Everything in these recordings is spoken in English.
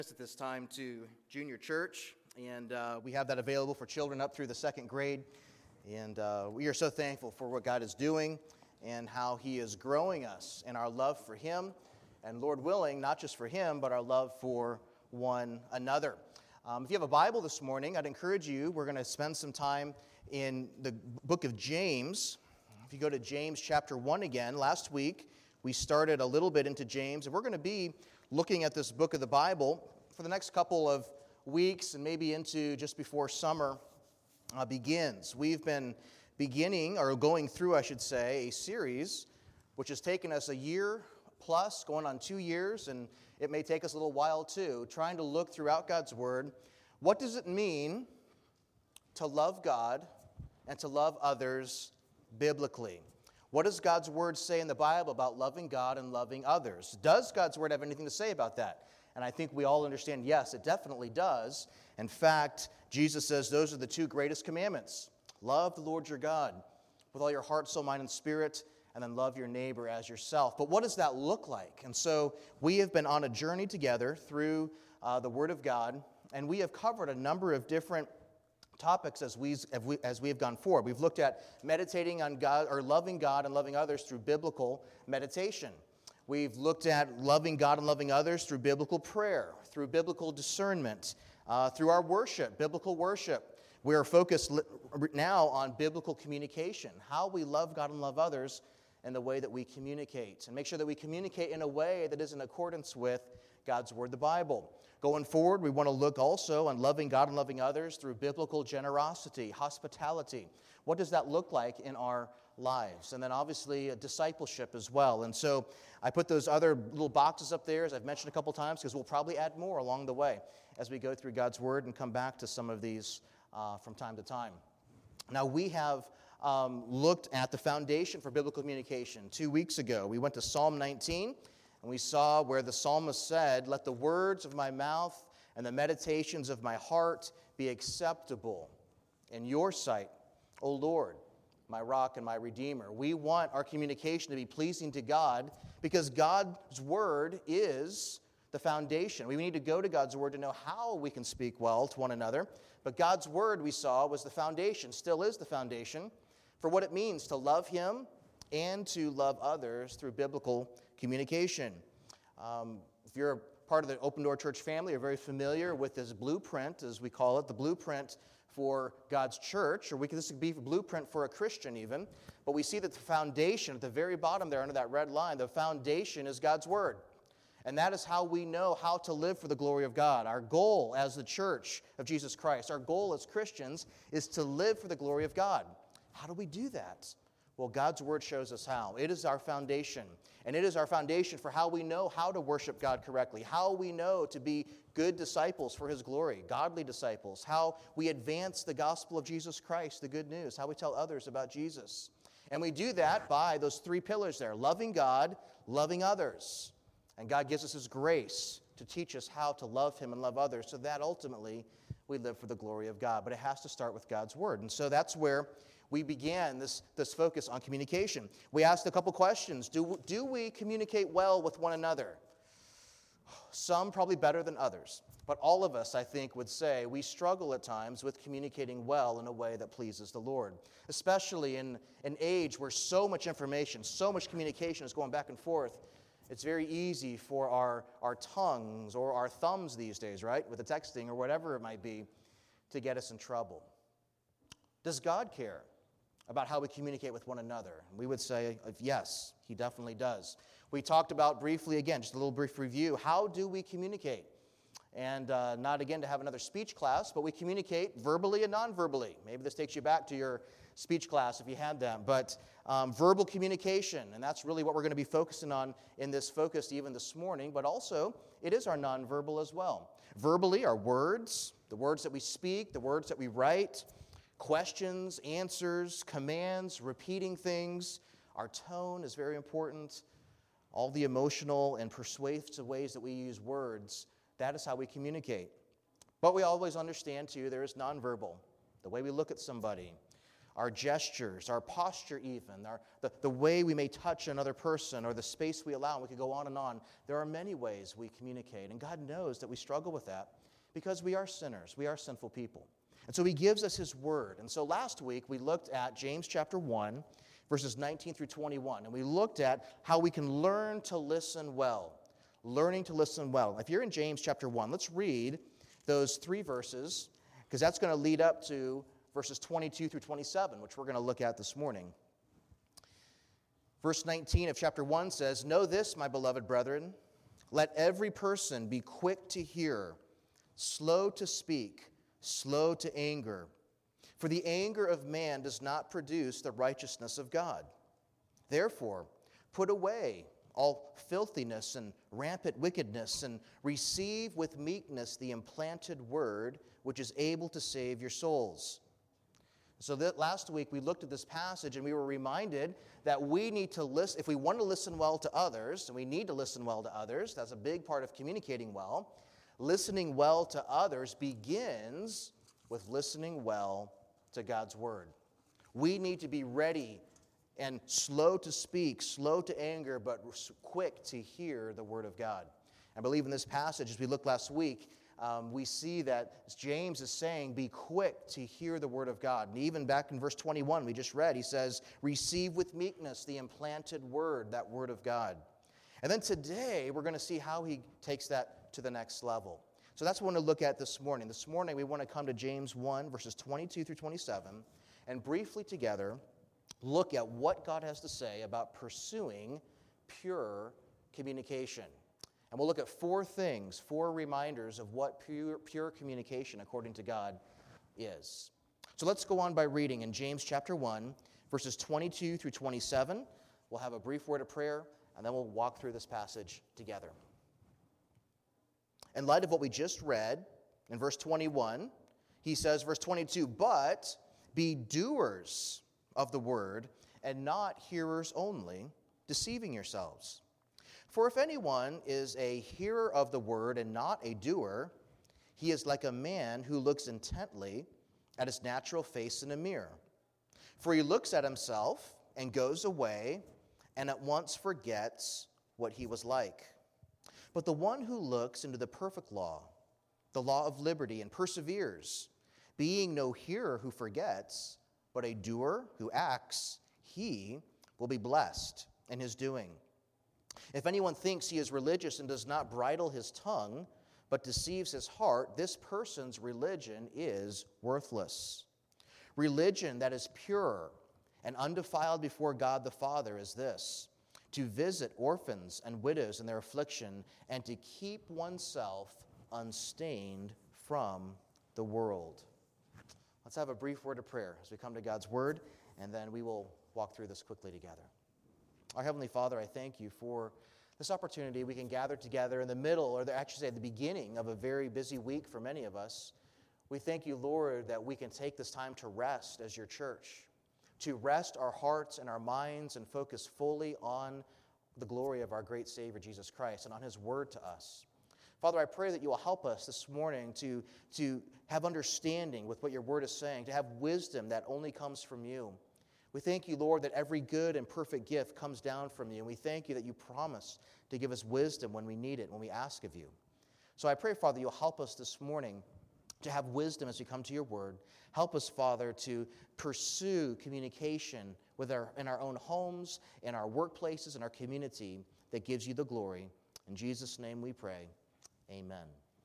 At this time to junior church, and we have that available for children up through the second grade. And we are so thankful for what God is doing and how He is growing us in our love for Him, and Lord willing, not just for Him, but our love for one another. If you have a Bible this morning, I'd encourage you, we're going to spend some time in the book of James. If you go to James chapter 1 again, last week we started a little bit into James, and we're going to be looking at this book of the Bible for the next couple of weeks and maybe into just before summer begins. We've been going through, I should say, a series which has taken us a year plus, going on 2 years, and it may take us a little while too, trying to look throughout God's Word. What does it mean to love God and to love others biblically? What does God's Word say in the Bible about loving God and loving others? Does God's Word have anything to say about that? And I think we all understand, yes, it definitely does. In fact, Jesus says those are the two greatest commandments. Love the Lord your God with all your heart, soul, mind, and spirit, and then love your neighbor as yourself. But what does that look like? And so we have been on a journey together through the Word of God, and we have covered a number of different topics as we have gone forward. We've looked at meditating on God, or loving God and loving others through biblical meditation. We've looked at loving God and loving others through biblical prayer, through biblical discernment, through our worship, biblical worship. We are focused now on biblical communication, how we love God and love others in the way that we communicate, and make sure that we communicate in a way that is in accordance with God's Word, the Bible. Going forward, we want to look also on loving God and loving others through biblical generosity, hospitality. What does that look like in our lives? And then obviously discipleship as well. And so I put those other little boxes up there, as I've mentioned a couple times, because we'll probably add more along the way as we go through God's Word and come back to some of these from time to time. Now we have looked at the foundation for biblical communication. 2 weeks ago, we went to Psalm 19, and we saw where the psalmist said, "Let the words of my mouth and the meditations of my heart be acceptable in your sight, O Lord, my rock and my redeemer." We want our communication to be pleasing to God because God's Word is the foundation. We need to go to God's Word to know how we can speak well to one another. But God's Word, we saw, was the foundation, still is the foundation, for what it means to love Him and to love others through biblical communication. If you're a part of the Open Door Church family, you're very familiar with this blueprint, as we call it, the blueprint for God's church, or this could be a blueprint for a Christian even. But we see that the foundation, at the very bottom there under that red line, the foundation is God's Word. And that is how we know how to live for the glory of God. Our goal as the church of Jesus Christ, our goal as Christians, is to live for the glory of God. How do we do that? Well, God's Word shows us how. It is our foundation. And it is our foundation for how we know how to worship God correctly, how we know to be good disciples for His glory, godly disciples, how we advance the gospel of Jesus Christ, the good news, how we tell others about Jesus. And we do that by those three pillars there, loving God, loving others. And God gives us His grace to teach us how to love Him and love others so that ultimately we live for the glory of God. But it has to start with God's Word. And so that's where we began this focus on communication. We asked a couple questions. Do we communicate well with one another? Some probably better than others. But all of us, I think, would say we struggle at times with communicating well in a way that pleases the Lord, especially in an age where so much information, so much communication is going back and forth. It's very easy for our tongues or our thumbs these days, right, with the texting or whatever it might be, to get us in trouble. Does God care about how we communicate with one another? We would say, yes, He definitely does. We talked about briefly, again, just a little brief review, how do we communicate? And not, again, to have another speech class, but we communicate verbally and non-verbally. Maybe this takes you back to your speech class if you had them. But verbal communication, and that's really what we're going to be focusing on in this focus even this morning, but also it is our non-verbal as well. Verbally, our words, the words that we speak, the words that we write, questions, answers, commands, repeating things. Our tone is very important. All the emotional and persuasive ways that we use words, that is how we communicate. But we always understand, too, there is nonverbal, the way we look at somebody, our gestures, our posture even, the way we may touch another person or the space we allow. And we could go on and on. There are many ways we communicate, and God knows that we struggle with that because we are sinners. We are sinful people. And so he gives us his word. And so last week we looked at James chapter 1, verses 19 through 21, and we looked at how we can learn to listen well. Learning to listen well. If you're in James chapter 1, let's read those 3 verses, because that's going to lead up to verses 22 through 27, which we're going to look at this morning. Verse 19 of chapter 1 says, "Know this, my beloved brethren, let every person be quick to hear, slow to speak, slow to anger. For the anger of man does not produce the righteousness of God. Therefore, put away all filthiness and rampant wickedness, and receive with meekness the implanted word, which is able to save your souls." So that last week we looked at this passage and we were reminded that we need to listen, if we want to listen well to others, and we need to listen well to others, that's a big part of communicating well. Listening well to others begins with listening well to God's word. We need to be ready and slow to speak, slow to anger, but quick to hear the word of God. I believe in this passage, as we looked last week, we see that James is saying, be quick to hear the word of God. And even back in verse 21 we just read, he says, receive with meekness the implanted word, that word of God. And then today we're going to see how he takes that to the next level. So that's what we want to look at this morning. This morning we want to come to James 1, verses 22 through 27, and briefly together look at what God has to say about pursuing pure communication. And we'll look at 4 things, 4 reminders of what pure communication, according to God, is. So let's go on by reading in James chapter 1, verses 22 through 27. We'll have a brief word of prayer, and then we'll walk through this passage together. In light of what we just read, in verse 21, he says, verse 22, "But be doers of the word, and not hearers only, deceiving yourselves. For if anyone is a hearer of the word and not a doer, he is like a man who looks intently at his natural face in a mirror. For he looks at himself and goes away and at once forgets what he was like. But the one who looks into the perfect law, the law of liberty, and perseveres, being no hearer who forgets, but a doer who acts, he will be blessed in his doing. If anyone thinks he is religious and does not bridle his tongue, but deceives his heart, this person's religion is worthless. Religion that is pure and undefiled before God the Father is this: to visit orphans and widows in their affliction, and to keep oneself unstained from the world." Let's have a brief word of prayer as we come to God's word, and then we will walk through this quickly together. Our Heavenly Father, I thank you for this opportunity. We can gather together in the middle, or actually at the beginning of a very busy week for many of us. We thank you, Lord, that we can take this time to rest as your church, to rest our hearts and our minds and focus fully on the glory of our great Savior, Jesus Christ, and on his word to us. Father, I pray that you will help us this morning to have understanding with what your word is saying, to have wisdom that only comes from you. We thank you, Lord, that every good and perfect gift comes down from you, and we thank you that you promise to give us wisdom when we need it, when we ask of you. So I pray, Father, you'll help us this morning to have wisdom as we come to your word. Help us, Father, to pursue communication in our own homes, in our workplaces, in our community that gives you the glory. In Jesus' name we pray. Amen.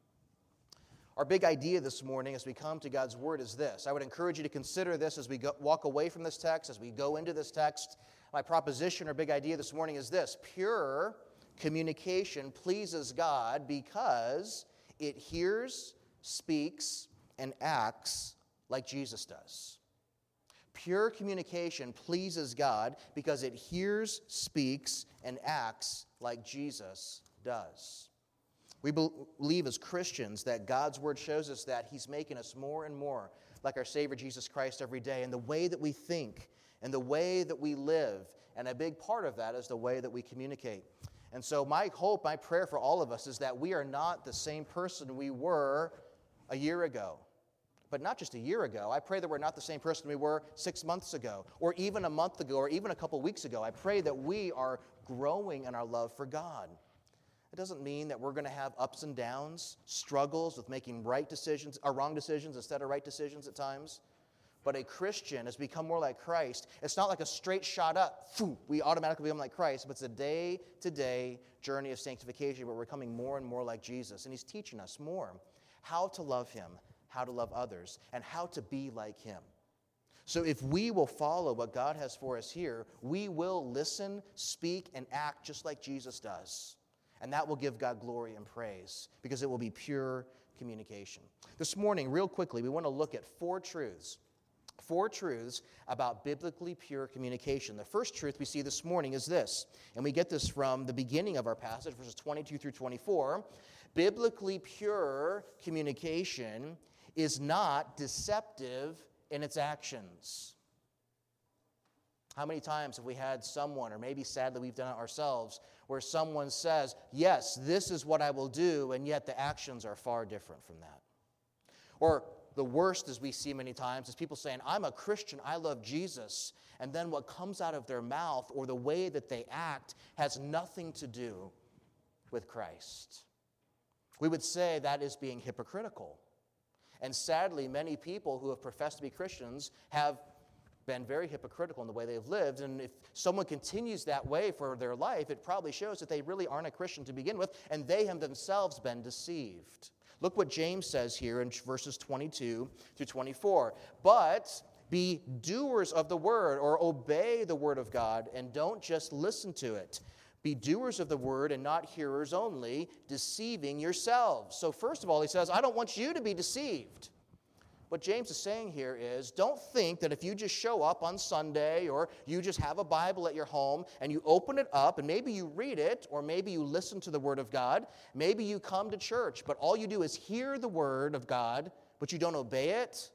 Our big idea this morning as we come to God's word is this. I would encourage you to consider this as we walk away from this text, as we go into this text. My proposition or big idea this morning is this: pure communication pleases God because it hears, speaks, and acts like Jesus does. Pure communication pleases God because it hears, speaks, and acts like Jesus does. We believe as Christians that God's word shows us that he's making us more and more like our Savior Jesus Christ every day in the way that we think and the way that we live. And a big part of that is the way that we communicate. And so my hope, my prayer for all of us is that we are not the same person we were a year ago, But not just a year ago. I pray that we're not the same person we were 6 months ago, or even a month ago, or even a couple weeks ago. I pray that we are growing in our love for God. It doesn't mean that we're going to have ups and downs, struggles with making right decisions or wrong decisions instead of right decisions at times. But a Christian has become more like Christ. It's not like a straight shot up. We automatically become like Christ, but it's a day-to-day journey of sanctification where we're becoming more and more like Jesus. And he's teaching us more how to love him, how to love others, and how to be like him. So if we will follow what God has for us here, we will listen, speak, and act just like Jesus does. And that will give God glory and praise because it will be pure communication. This morning, real quickly, we want to look at four truths about biblically pure communication. The first truth we see this morning is this, and we get this from the beginning of our passage, verses 22 through 24. Biblically pure communication is not deceptive in its actions. How many times have we had someone, or maybe sadly we've done it ourselves, where someone says, yes, this is what I will do, and yet the actions are far different from that? Or the worst, as we see many times, is people saying, I'm a Christian, I love Jesus, and then what comes out of their mouth or the way that they act has nothing to do with Christ. We would say that is being hypocritical. And sadly, many people who have professed to be Christians have been very hypocritical in the way they've lived. And if someone continues that way for their life, it probably shows that they really aren't a Christian to begin with, and they have themselves been deceived. Look what James says here in verses 22 through 24. But be doers of the word, or obey the word of God, and don't just listen to it. Be doers of the word and not hearers only, deceiving yourselves. So first of all, he says, I don't want you to be deceived. What James is saying here is, don't think that if you just show up on Sunday or you just have a Bible at your home and you open it up and maybe you read it or maybe you listen to the Word of God, maybe you come to church, but all you do is hear the Word of God, but you don't obey it,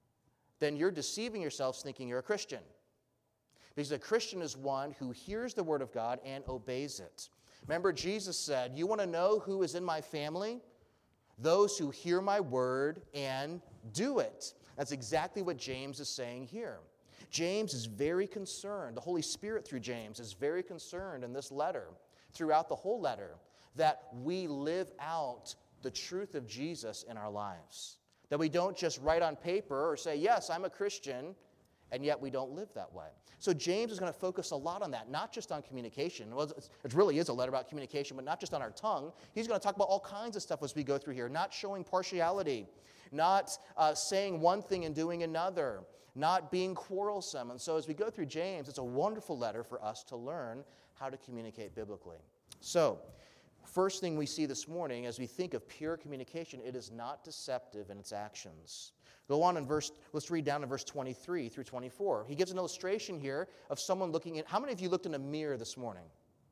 then you're deceiving yourselves thinking you're a Christian. Because a Christian is one who hears the Word of God and obeys it. Remember, Jesus said, you want to know who is in my family? Those who hear my word and do it. That's exactly what James is saying here. James is very concerned, the Holy Spirit through James is very concerned in this letter, throughout the whole letter, that we live out the truth of Jesus in our lives. That we don't just write on paper or say, yes, I'm a Christian, and yet we don't live that way. So James is going to focus a lot on that, not just on communication. Well, it really is a letter about communication, but not just on our tongue. He's going to talk about all kinds of stuff as we go through here, not showing partiality, not saying one thing and doing another, not being quarrelsome. And so as we go through James, it's a wonderful letter for us to learn how to communicate biblically. So, first thing we see this morning as we think of pure communication, it is not deceptive in its actions. Go on let's read down in verse 23 through 24. He gives an illustration here of someone looking at, how many of you looked in a mirror this morning?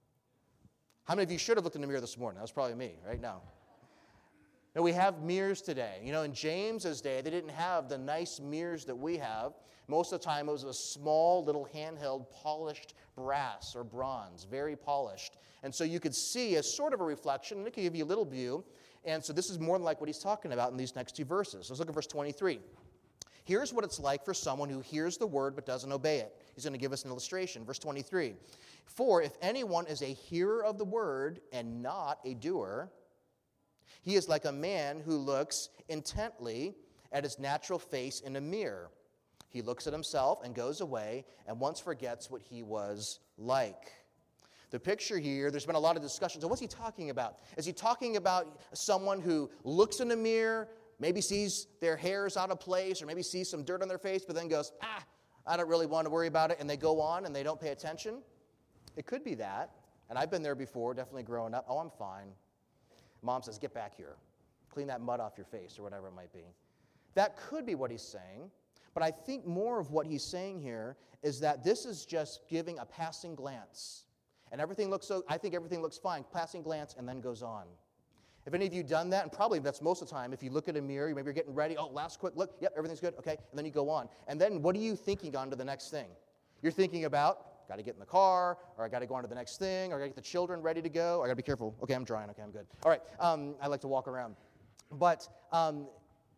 How many of you should have looked in the mirror this morning? That was probably me right now. Now, we have mirrors today. You know, in James's day, they didn't have the nice mirrors that we have. Most of the time, it was a small little handheld polished brass or bronze, very polished. And so you could see a sort of a reflection, and it could give you a little view. And so this is more than like what he's talking about in these next two verses. Let's look at verse 23. Here's what it's like for someone who hears the word but doesn't obey it. He's going to give us an illustration. Verse 23. For if anyone is a hearer of the word and not a doer, he is like a man who looks intently at his natural face in a mirror. He looks at himself and goes away and once forgets what he was like. The picture here, there's been a lot of discussion. So what's he talking about? Is he talking about someone who looks in a mirror, maybe sees their hair's out of place, or maybe sees some dirt on their face, but then goes, I don't really want to worry about it, and they go on and they don't pay attention? It could be that. And I've been there before, definitely growing up. Oh, I'm fine. Mom says, get back here. Clean that mud off your face, or whatever it might be. That could be what he's saying. But I think more of what he's saying here is that this is just giving a passing glance. And I think everything looks fine, passing glance, and then goes on. If any of you done that, and probably that's most of the time, if you look at a mirror, maybe you're getting ready, last quick look, yep, everything's good, okay, and then you go on. And then what are you thinking on to the next thing? You're thinking about, got to get in the car, or I got to go on to the next thing, or I got to get the children ready to go, or I got to be careful, okay, I'm drying, okay, I'm good. All right, I like to walk around. But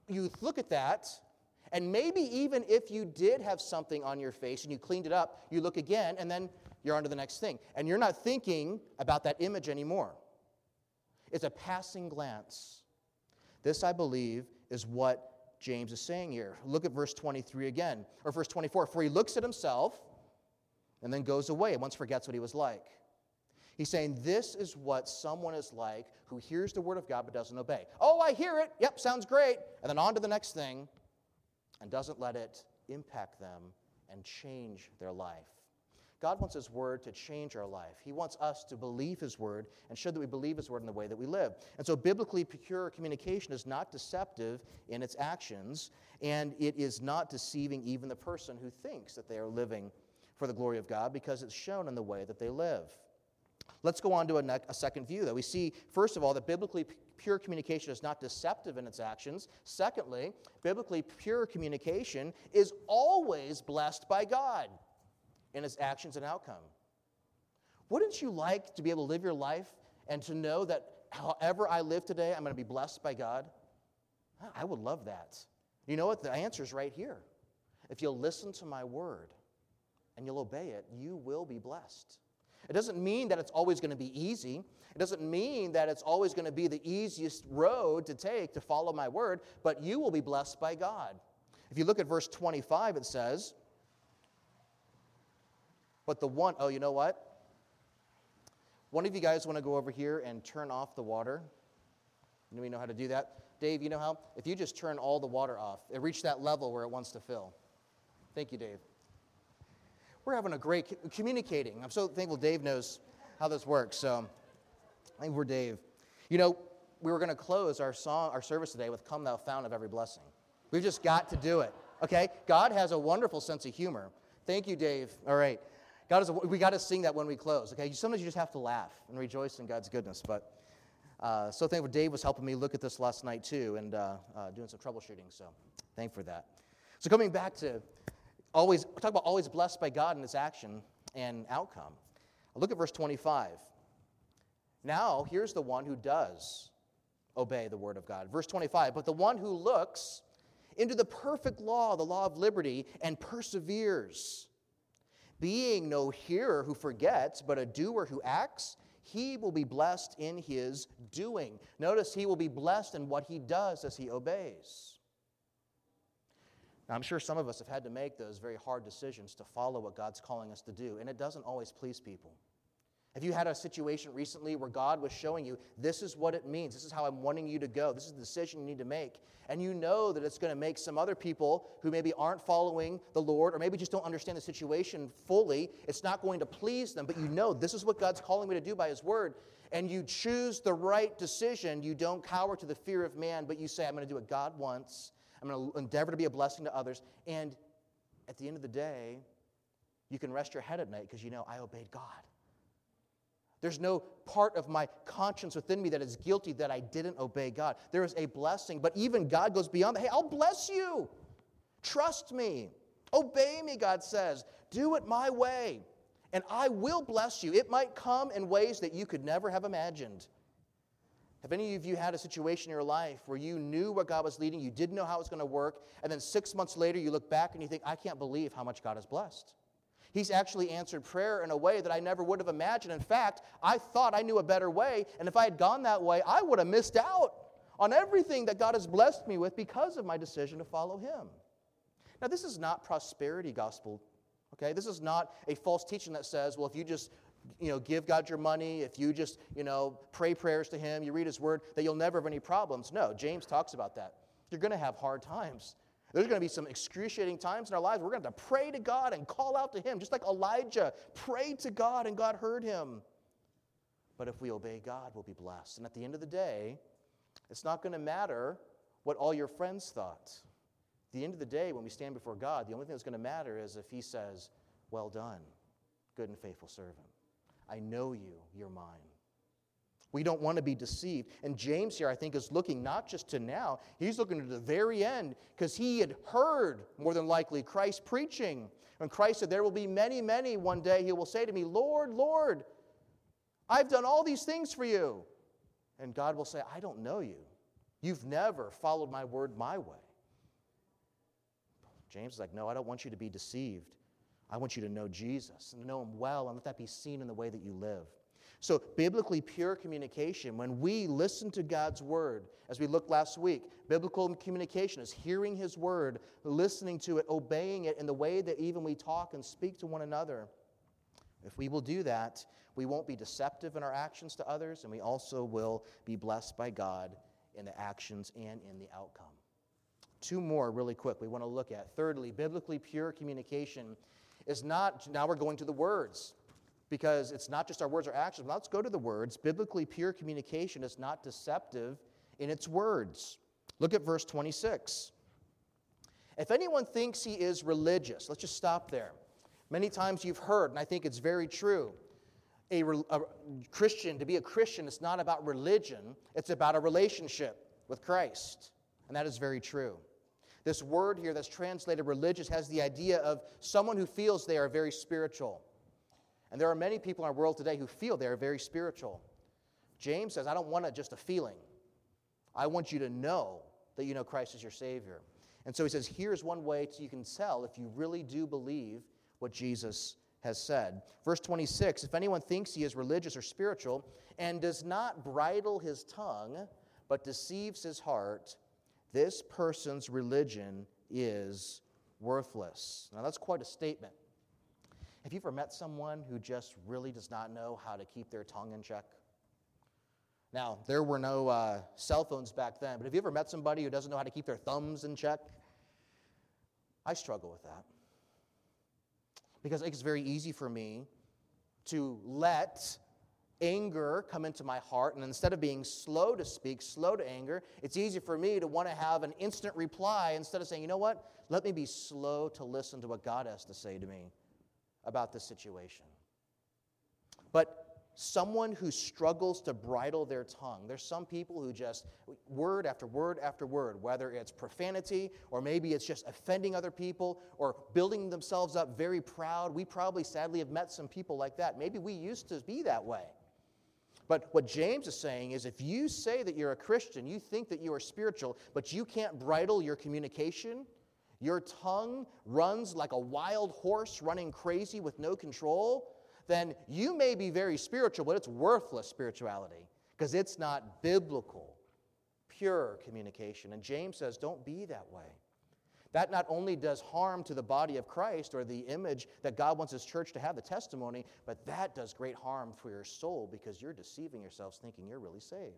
you look at that, and maybe even if you did have something on your face and you cleaned it up, you look again, and then you're on to the next thing. And you're not thinking about that image anymore. It's a passing glance. This, I believe, is what James is saying here. Look at verse 23 again, or verse 24. For he looks at himself and then goes away and once forgets what he was like. He's saying this is what someone is like who hears the word of God but doesn't obey. Oh, I hear it. Yep, sounds great. And then on to the next thing and doesn't let it impact them and change their life. God wants His Word to change our life. He wants us to believe His Word and show that we believe His Word in the way that we live. And so biblically pure communication is not deceptive in its actions, and it is not deceiving even the person who thinks that they are living for the glory of God because it's shown in the way that they live. Let's go on to a second view, though. We see, first of all, that biblically pure communication is not deceptive in its actions. Secondly, biblically pure communication is always blessed by God in its actions and outcome. Wouldn't you like to be able to live your life and to know that however I live today, I'm going to be blessed by God? I would love that. You know what? The answer is right here. If you'll listen to my word and you'll obey it, you will be blessed. It doesn't mean that it's always going to be easy. It doesn't mean that it's always going to be the easiest road to take to follow my word, but you will be blessed by God. If you look at verse 25, it says, but the one, oh, you know what? One of you guys want to go over here and turn off the water? Anybody know how to do that? Dave, you know how? If you just turn all the water off, it reached that level where it wants to fill. Thank you, Dave. We're having a great communicating. I'm so thankful Dave knows how this works. So thank you for Dave. You know, we were going to close our service today with "Come Thou Fount of Every Blessing." We've just got to do it. Okay? God has a wonderful sense of humor. Thank you, Dave. All right. We got to sing that when we close. Okay? Sometimes you just have to laugh and rejoice in God's goodness. But so thankful Dave was helping me look at this last night too and doing some troubleshooting. So thankful for that. So coming back to talk about always blessed by God in His action and outcome. Look at verse 25. Now, here's the one who does obey the word of God. Verse 25, but the one who looks into the perfect law, the law of liberty, and perseveres, being no hearer who forgets, but a doer who acts, he will be blessed in his doing. Notice he will be blessed in what he does as he obeys. Now, I'm sure some of us have had to make those very hard decisions to follow what God's calling us to do, and it doesn't always please people. Have you had a situation recently where God was showing you, this is what it means, this is how I'm wanting you to go, this is the decision you need to make, and you know that it's going to make some other people who maybe aren't following the Lord or maybe just don't understand the situation fully, it's not going to please them, but you know this is what God's calling me to do by His Word, and you choose the right decision. You don't cower to the fear of man, but you say, I'm going to do what God wants. I'm going to endeavor to be a blessing to others. And at the end of the day, you can rest your head at night because you know I obeyed God. There's no part of my conscience within me that is guilty that I didn't obey God. There is a blessing, but even God goes beyond that. Hey, I'll bless you. Trust me. Obey me, God says. Do it my way, and I will bless you. It might come in ways that you could never have imagined. Have any of you had a situation in your life where you knew where God was leading, you didn't know how it was going to work, and then 6 months later you look back and you think, I can't believe how much God has blessed. He's actually answered prayer in a way that I never would have imagined. In fact, I thought I knew a better way, and if I had gone that way, I would have missed out on everything that God has blessed me with because of my decision to follow Him. Now, this is not prosperity gospel, okay? This is not a false teaching that says, well, if you just give God your money, if you just, pray prayers to Him, you read His Word, that you'll never have any problems. No, James talks about that. You're going to have hard times. There's going to be some excruciating times in our lives. We're going to have to pray to God and call out to Him, just like Elijah prayed to God and God heard him. But if we obey God, we'll be blessed. And at the end of the day, it's not going to matter what all your friends thought. At the end of the day, when we stand before God, the only thing that's going to matter is if He says, well done, good and faithful servant. I know you, you're mine. We don't want to be deceived. And James here, I think, is looking not just to now, he's looking to the very end, because he had heard, more than likely, Christ preaching. And Christ said, there will be many, many one day He will say to me, Lord, Lord, I've done all these things for you. And God will say, I don't know you. You've never followed my word my way. James is like, no, I don't want you to be deceived. I want you to know Jesus and to know him well and let that be seen in the way that you live. So biblically pure communication, when we listen to God's word, as we looked last week, biblical communication is hearing his word, listening to it, obeying it in the way that even we talk and speak to one another. If we will do that, we won't be deceptive in our actions to others, and we also will be blessed by God in the actions and in the outcome. Two more really quick we want to look at. Thirdly, biblically pure communication is not, now we're going to the words, because it's not just our words or actions. Let's go to the words. Biblically pure communication is not deceptive in its words. Look at verse 26. If anyone thinks he is religious, let's just stop there. Many times you've heard, and I think it's very true, a Christian, to be a Christian, is not about religion, it's about a relationship with Christ. And that is very true. This word here that's translated religious has the idea of someone who feels they are very spiritual. And there are many people in our world today who feel they are very spiritual. James says, I don't want just a feeling. I want you to know that you know Christ is your Savior. And so he says, here's one way you can tell if you really do believe what Jesus has said. Verse 26, if anyone thinks he is religious or spiritual and does not bridle his tongue, but deceives his heart, this person's religion is worthless. Now that's quite a statement. Have you ever met someone who just really does not know how to keep their tongue in check? Now, there were no cell phones back then, but have you ever met somebody who doesn't know how to keep their thumbs in check? I struggle with that. Because it's very easy for me to let anger come into my heart, and instead of being slow to speak, slow to anger, it's easy for me to want to have an instant reply instead of saying, you know what, let me be slow to listen to what God has to say to me about this situation. But someone who struggles to bridle their tongue, there's some people who just, word after word after word, whether it's profanity or maybe it's just offending other people or building themselves up very proud. We probably sadly have met some people like that. Maybe we used to be that way. But what James is saying is if you say that you're a Christian, you think that you are spiritual, but you can't bridle your communication, your tongue runs like a wild horse running crazy with no control, then you may be very spiritual, but it's worthless spirituality because it's not biblical, pure communication. And James says, don't be that way. That not only does harm to the body of Christ or the image that God wants his church to have, the testimony, but that does great harm for your soul because you're deceiving yourselves thinking you're really saved.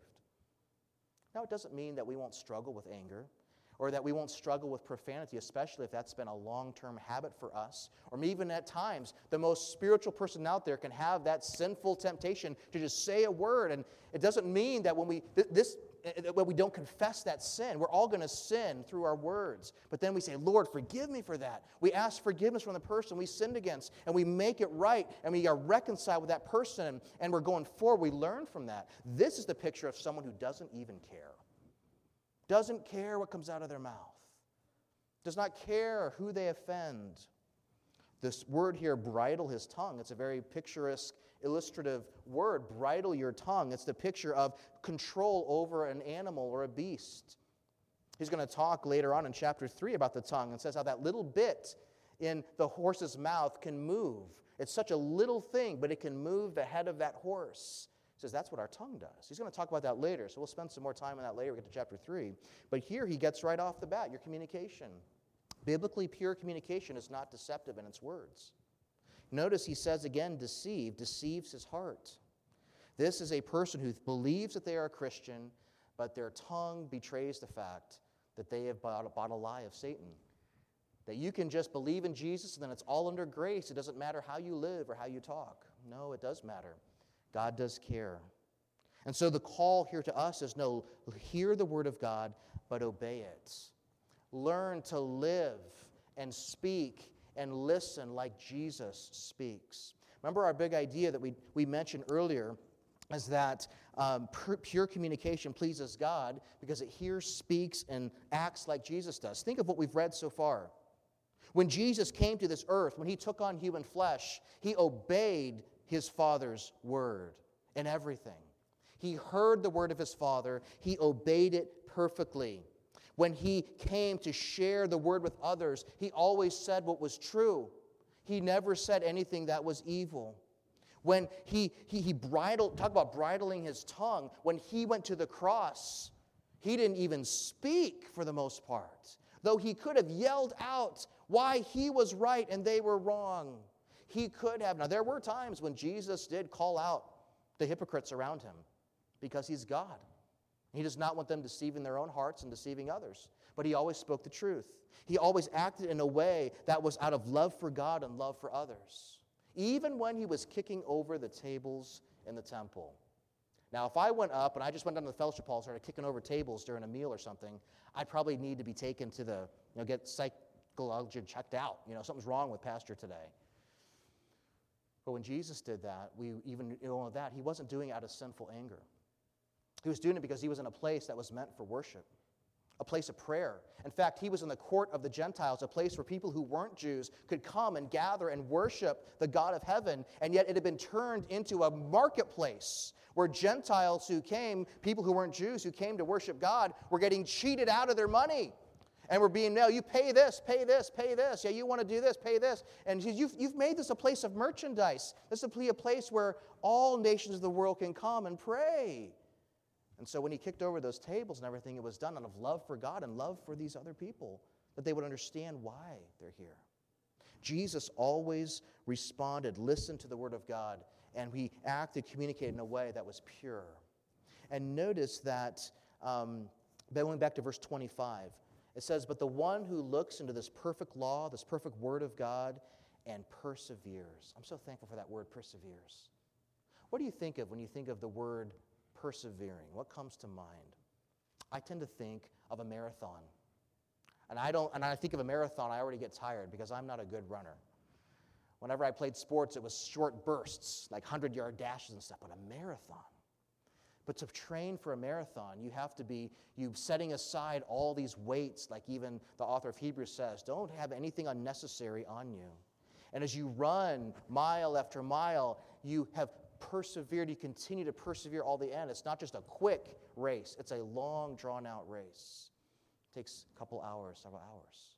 Now, it doesn't mean that we won't struggle with anger or that we won't struggle with profanity, especially if that's been a long-term habit for us. Or even at times, the most spiritual person out there can have that sinful temptation to just say a word. And it doesn't mean that when we don't confess that sin. We're all going to sin through our words. But then we say, Lord, forgive me for that. We ask forgiveness from the person we sinned against, and we make it right, and we are reconciled with that person, and we're going forward. We learn from that. This is the picture of someone who doesn't even care. Doesn't care what comes out of their mouth. Does not care who they offend. This word here, bridle his tongue, it's a very picturesque, illustrative word. Bridle your tongue. It's the picture of control over an animal or a beast. He's going to talk later on in chapter 3 about the tongue and says how that little bit in the horse's mouth can move. It's such a little thing, but it can move the head of that horse. He says that's what our tongue does. He's going to talk about that later, so we'll spend some more time on that later. We get to chapter 3. But here he gets right off the bat, your communication. Biblically pure communication is not deceptive in its words. Notice he says again, deceives his heart. This is a person who believes that they are a Christian, but their tongue betrays the fact that they have bought a lie of Satan. That you can just believe in Jesus and then it's all under grace. It doesn't matter how you live or how you talk. No, it does matter. God does care. And so the call here to us is no, hear the word of God, but obey it. Learn to live and speak and listen like Jesus speaks. Remember our big idea that we mentioned earlier is that pure communication pleases God because it hears, speaks, and acts like Jesus does. Think of what we've read so far. When Jesus came to this earth, when he took on human flesh, he obeyed his Father's word in everything. He heard the word of his Father. He obeyed it perfectly. When he came to share the word with others, he always said what was true. He never said anything that was evil. When he bridled, talk about bridling his tongue, when he went to the cross, he didn't even speak for the most part. Though he could have yelled out why he was right and they were wrong. He could have. Now, there were times when Jesus did call out the hypocrites around him because he's God. He does not want them deceiving their own hearts and deceiving others. But he always spoke the truth. He always acted in a way that was out of love for God and love for others. Even when he was kicking over the tables in the temple. Now, if I went up and I just went down to the fellowship hall and started kicking over tables during a meal or something, I'd probably need to be taken to the, get psychologically checked out. Something's wrong with Pastor today. But when Jesus did that, he wasn't doing it out of sinful anger. He was doing it because he was in a place that was meant for worship, a place of prayer. In fact, he was in the court of the Gentiles, a place where people who weren't Jews could come and gather and worship the God of heaven, and yet it had been turned into a marketplace where Gentiles who came, people who weren't Jews who came to worship God, were getting cheated out of their money. And were being, no, you pay this, pay this, pay this. Yeah, you want to do this, pay this. And you've made this a place of merchandise. This will be a place where all nations of the world can come and pray. And so when he kicked over those tables and everything, it was done out of love for God and love for these other people, that they would understand why they're here. Jesus always responded, listened to the word of God, and he acted, communicated in a way that was pure. And notice that, going back to verse 25, it says, but the one who looks into this perfect law, this perfect word of God, and perseveres. I'm so thankful for that word, perseveres. What do you think of when you think of the word persevering? What comes to mind? I tend to think of a marathon. And I think of a marathon, I already get tired because I'm not a good runner. Whenever I played sports, it was short bursts, like 100-yard dashes and stuff, but a marathon. But to train for a marathon, you have to be setting aside all these weights, like even the author of Hebrews says, don't have anything unnecessary on you. And as you run mile after mile, you have persevered, you continue to persevere all the end. It's not just a quick race, it's a long, drawn-out race. It takes a couple hours, several hours.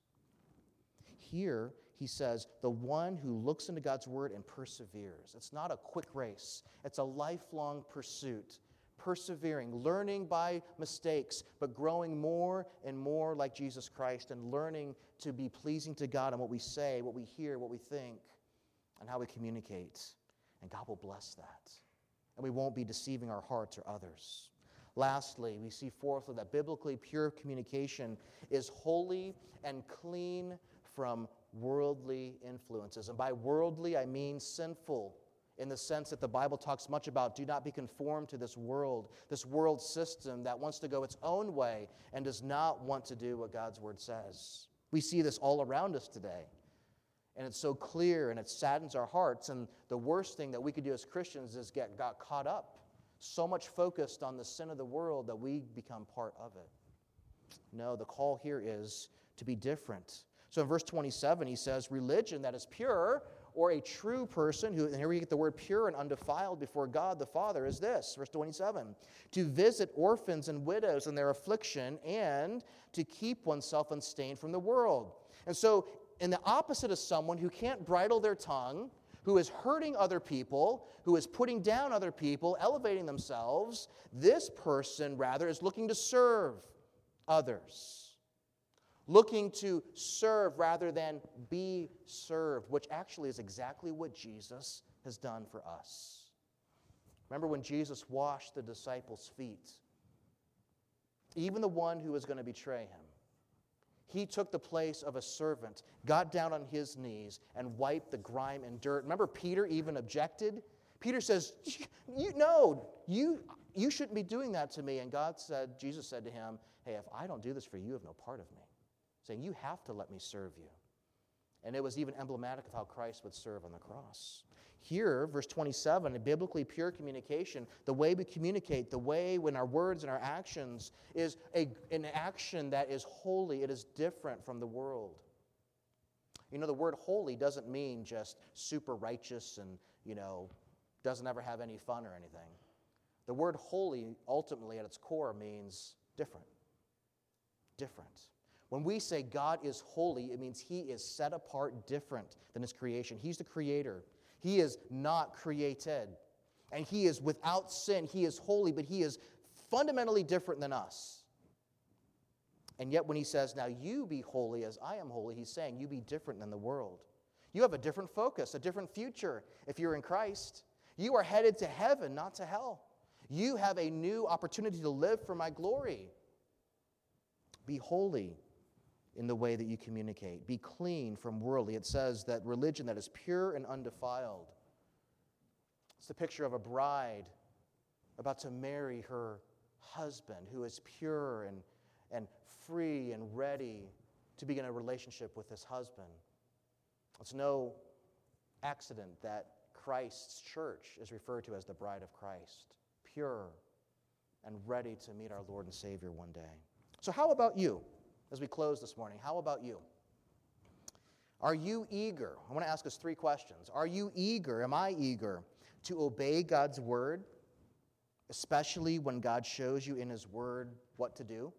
Here, he says, the one who looks into God's word and perseveres. It's not a quick race. It's a lifelong pursuit. Persevering, learning by mistakes, but growing more and more like Jesus Christ and learning to be pleasing to God in what we say, what we hear, what we think, and how we communicate. And God will bless that. And we won't be deceiving our hearts or others. Lastly, we see fourthly that biblically pure communication is holy and clean from worldly influences. And by worldly, I mean sinful, in the sense that the Bible talks much about do not be conformed to this world system that wants to go its own way and does not want to do what God's word says. We see this all around us today. And it's so clear and it saddens our hearts. And the worst thing that we could do as Christians is got caught up, so much focused on the sin of the world that we become part of it. No, the call here is to be different. So in verse 27, he says, religion that is pure, or a true person, who, and here we get the word pure and undefiled before God the Father, is this, verse 27, to visit orphans and widows in their affliction and to keep oneself unstained from the world. And so, in the opposite of someone who can't bridle their tongue, who is hurting other people, who is putting down other people, elevating themselves, this person, rather, is looking to serve others. Looking to serve rather than be served, which actually is exactly what Jesus has done for us. Remember when Jesus washed the disciples' feet? Even the one who was going to betray him. He took the place of a servant, got down on his knees, and wiped the grime and dirt. Remember Peter even objected? Peter says, you shouldn't be doing that to me. And Jesus said to him, hey, if I don't do this for you, you have no part of me. Saying, you have to let me serve you. And it was even emblematic of how Christ would serve on the cross. Here, verse 27, a biblically pure communication, the way we communicate, the way when our words and our actions is an action that is holy. It is different from the world. The word holy doesn't mean just super righteous and, doesn't ever have any fun or anything. The word holy, ultimately, at its core, means different. different. When we say God is holy, it means he is set apart different than his creation. He's the creator. He is not created. And he is without sin. He is holy, but he is fundamentally different than us. And yet when he says, now you be holy as I am holy, he's saying you be different than the world. You have a different focus, a different future if you're in Christ. You are headed to heaven, not to hell. You have a new opportunity to live for my glory. Be holy in the way that you communicate. Be clean from worldly. It says that religion that is pure and undefiled. It's the picture of a bride about to marry her husband who is pure and free and ready to begin a relationship with his husband. It's no accident that Christ's church is referred to as the bride of Christ, pure and ready to meet our Lord and Savior one day. So how about you? As we close this morning, how about you? Are you eager? I want to ask us 3 questions. Are you eager, am I eager, to obey God's word, especially when God shows you in his word what to do?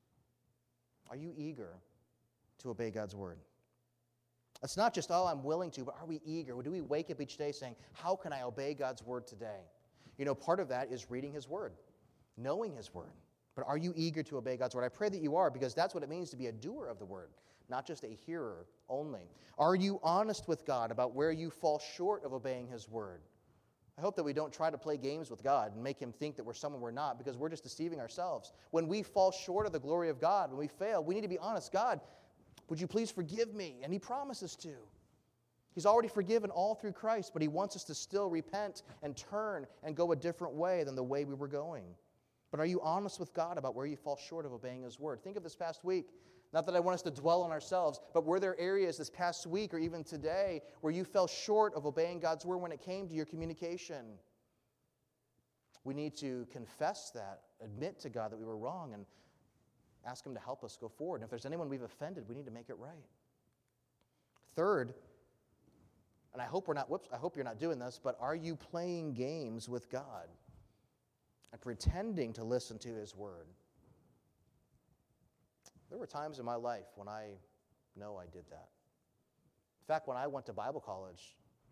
Are you eager to obey God's word? It's not just, oh, I'm willing to, but are we eager? Or do we wake up each day saying, how can I obey God's word today? You know, part of that is reading his word, knowing his word. But are you eager to obey God's word? I pray that you are, because that's what it means to be a doer of the word, not just a hearer only. Are you honest with God about where you fall short of obeying his word? I hope that we don't try to play games with God and make him think that we're someone we're not, because we're just deceiving ourselves. When we fall short of the glory of God, when we fail, we need to be honest. God, would you please forgive me? And he promises to. He's already forgiven all through Christ, but he wants us to still repent and turn and go a different way than the way we were going. But are you honest with God about where you fall short of obeying his word? Think of this past week. Not that I want us to dwell on ourselves, but were there areas this past week or even today where you fell short of obeying God's word when it came to your communication? We need to confess that, admit to God that we were wrong, and ask him to help us go forward. And if there's anyone we've offended, we need to make it right. Third, and I hope you're not doing this, but are you playing games with God and pretending to listen to his word? There were times in my life when I know I did that. In fact, when I went to Bible college,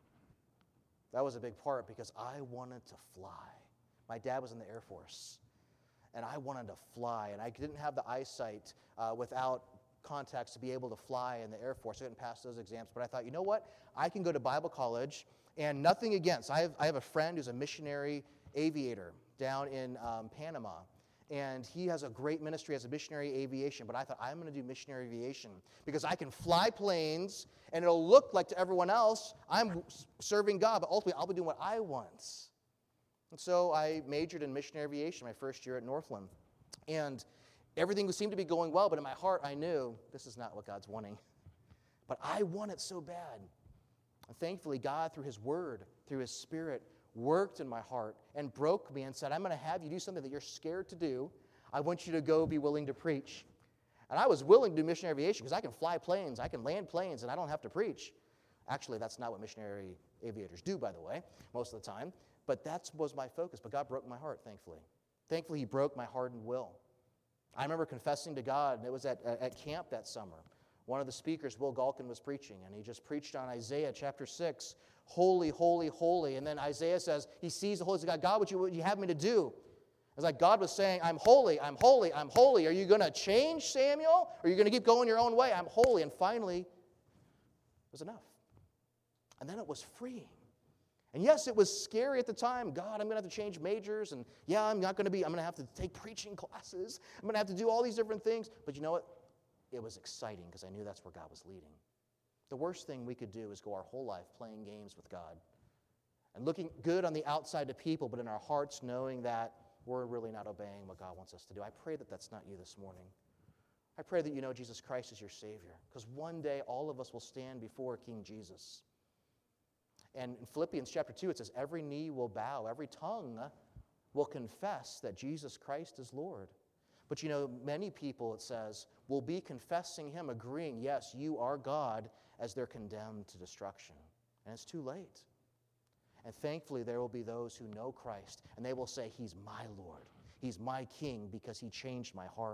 that was a big part because I wanted to fly. My dad was in the Air Force, and I wanted to fly, and I didn't have the eyesight without contacts to be able to fly in the Air Force. I didn't pass those exams, but I thought, you know what? I can go to Bible college, and nothing against. I have a friend who's a missionary aviator down in Panama, and he has a great ministry as a missionary aviation, but I thought, I'm going to do missionary aviation because I can fly planes, and it'll look like to everyone else I'm serving God, but ultimately I'll be doing what I want. And so I majored in missionary aviation my first year at Northland, and everything seemed to be going well, but in my heart I knew this is not what God's wanting. But I want it so bad. And thankfully, God, through his word, through his spirit, worked in my heart and broke me and said, I'm going to have you do something that you're scared to do. I want you to go be willing to preach. And I was willing to do missionary aviation because I can fly planes, I can land planes, and I don't have to preach. Actually, that's not what missionary aviators do, by the way, most of the time. But that was my focus. But God broke my heart, thankfully. Thankfully, he broke my hardened will. I remember confessing to God, and it was at camp that summer. One of the speakers, Will Galkin, was preaching, and he just preached on Isaiah chapter 6, holy, holy, holy. And then Isaiah says, he sees the holiness of God. God, what you have me to do? It's like God was saying, I'm holy, I'm holy, I'm holy. Are you going to change, Samuel? Or are you going to keep going your own way? I'm holy. And finally, it was enough. And then it was freeing. And yes, it was scary at the time. God, I'm going to have to change majors. And yeah, I'm going to have to take preaching classes. I'm going to have to do all these different things. But you know what? It was exciting because I knew that's where God was leading. The worst thing we could do is go our whole life playing games with God and looking good on the outside to people, but in our hearts knowing that we're really not obeying what God wants us to do. I pray that that's not you this morning. I pray that you know Jesus Christ is your Savior, because one day all of us will stand before King Jesus. And in Philippians chapter 2, it says, every knee will bow, every tongue will confess that Jesus Christ is Lord. But you know, many people, it says, will be confessing him, agreeing, yes, you are God, as they're condemned to destruction. And it's too late. And thankfully, there will be those who know Christ, and they will say, he's my Lord. He's my King because he changed my heart,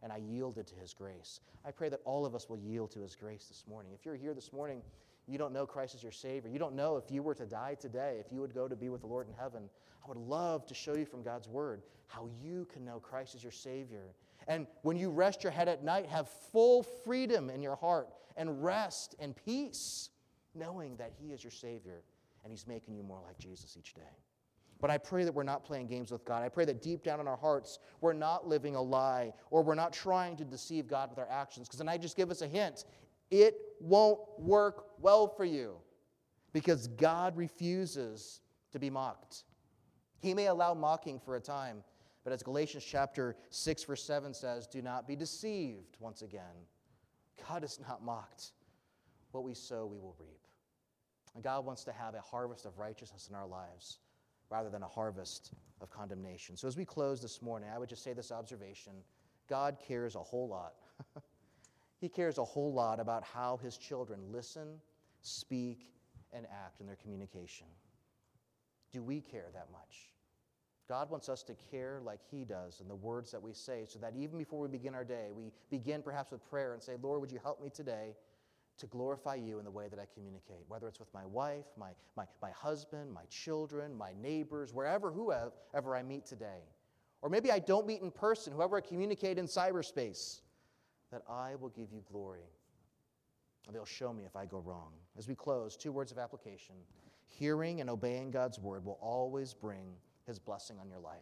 and I yielded to his grace. I pray that all of us will yield to his grace this morning. If you're here this morning, you don't know Christ as your Savior, you don't know if you were to die today, if you would go to be with the Lord in heaven, I would love to show you from God's Word how you can know Christ as your Savior. And when you rest your head at night, have full freedom in your heart and rest and peace, knowing that he is your Savior and he's making you more like Jesus each day. But I pray that we're not playing games with God. I pray that deep down in our hearts, we're not living a lie or we're not trying to deceive God with our actions. Because then I just give us a hint. It won't work well for you because God refuses to be mocked. He may allow mocking for a time, but as Galatians chapter 6, verse 7 says, do not be deceived once again. God is not mocked. What we sow, we will reap. And God wants to have a harvest of righteousness in our lives rather than a harvest of condemnation. So as we close this morning, I would just say this observation. God cares a whole lot. He cares a whole lot about how his children listen, speak, and act in their communication. Do we care that much? God wants us to care like he does in the words that we say, so that even before we begin our day, we begin perhaps with prayer and say, Lord, would you help me today to glorify you in the way that I communicate, whether it's with my wife, my husband, my children, my neighbors, whoever I meet today. Or maybe I don't meet in person, whoever I communicate in cyberspace, that I will give you glory. And they'll show me if I go wrong. As we close, 2 words of application. Hearing and obeying God's word will always bring his blessing on your life.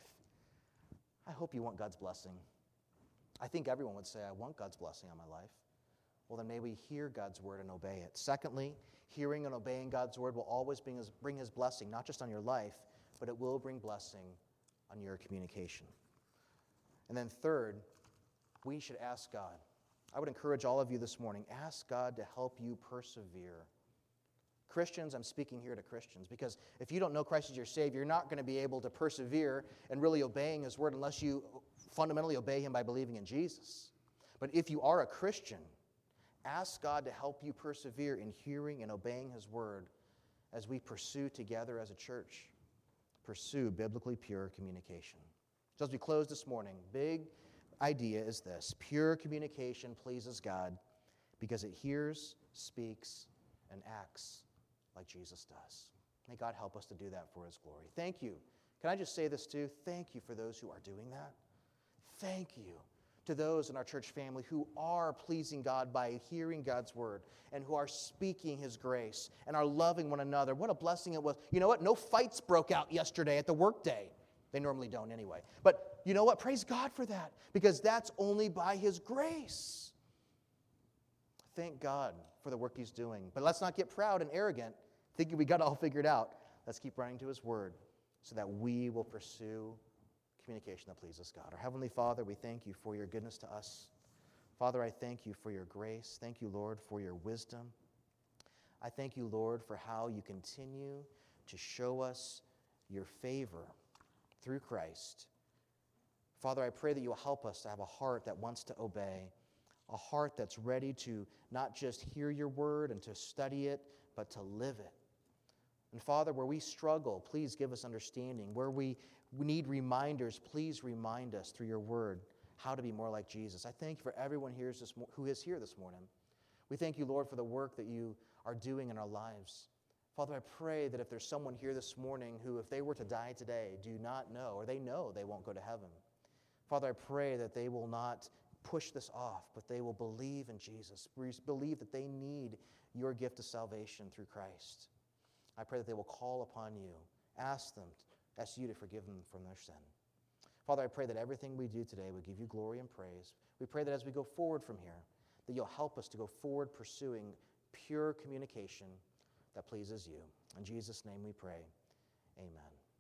I hope you want God's blessing. I think everyone would say, I want God's blessing on my life. Well, then may we hear God's word and obey it. Secondly, hearing and obeying God's word will always bring his blessing, not just on your life, but it will bring blessing on your communication. And then third, we should ask God. I would encourage all of you this morning, ask God to help you persevere. Christians, I'm speaking here to Christians, because if you don't know Christ as your Savior, you're not going to be able to persevere in really obeying his word unless you fundamentally obey him by believing in Jesus. But if you are a Christian, ask God to help you persevere in hearing and obeying his word as we pursue together as a church. Pursue biblically pure communication. So as we close this morning, big idea is this. Pure communication pleases God because it hears, speaks, and acts like Jesus does. May God help us to do that for his glory. Thank you. Can I just say this too? Thank you for those who are doing that. Thank you to those in our church family who are pleasing God by hearing God's word and who are speaking his grace and are loving one another. What a blessing it was. You know what? No fights broke out yesterday at the workday. They normally don't anyway. But you know what? Praise God for that, because that's only by his grace. Thank God for the work he's doing. But let's not get proud and arrogant, thinking we got it all figured out. Let's keep running to his word so that we will pursue communication that pleases God. Our Heavenly Father, we thank you for your goodness to us. Father, I thank you for your grace. Thank you, Lord, for your wisdom. I thank you, Lord, for how you continue to show us your favor through Christ. Father, I pray that you will help us to have a heart that wants to obey, a heart that's ready to not just hear your word and to study it, but to live it. And Father, where we struggle, please give us understanding. Where we need reminders, please remind us through your word how to be more like Jesus. I thank you for everyone who is here this morning. We thank you, Lord, for the work that you are doing in our lives. Father, I pray that if there's someone here this morning who, if they were to die today, do not know, or they know they won't go to heaven, Father, I pray that they will not push this off, but they will believe in Jesus, believe that they need your gift of salvation through Christ. I pray that they will call upon you, ask you to forgive them from their sin. Father, I pray that everything we do today will give you glory and praise. We pray that as we go forward from here, that you'll help us to go forward pursuing pure communication that pleases you. In Jesus' name we pray. Amen.